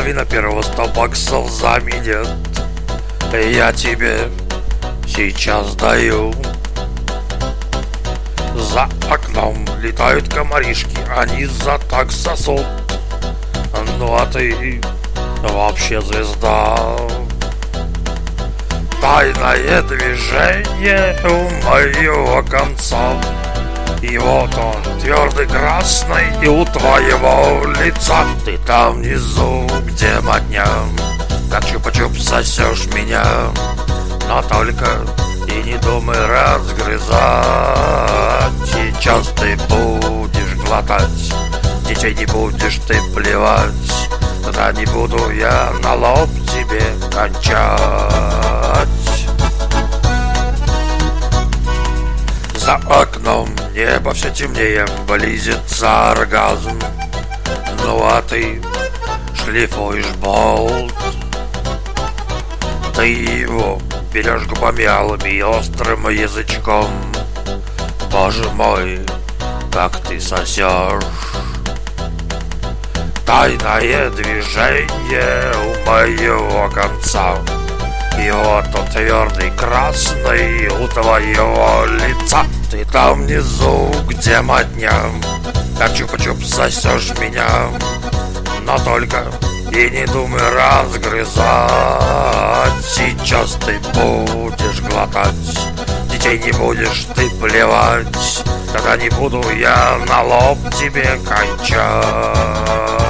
половина первого 100 баксов заменит. Я тебе сейчас даю. За окном летают комаришки, они за так сосут. Ну а ты вообще звезда. Тайное движение у моего конца. И вот он, твердый красный, и у твоего лица. Ты там внизу, где модня, как чупа-чуп сосешь меня. Но только и не думай разгрызать. Сейчас ты будешь глотать, детей не будешь ты плевать. Тогда не буду я на лоб тебе кончать. За окном небо все темнее, близится оргазм. Ну а ты шлифуешь болт. Ты его берешь губами алыми и острым язычком. Боже мой, как ты сосешь. Тайное движение у моего конца. И вот он твердый красный у твоего лица. Ты там внизу, где модня, как чупа-чуп сосешь меня. Но только и не думай разгрызать. Сейчас ты будешь глотать, детей не будешь ты плевать. Тогда не буду я на лоб тебе кончать.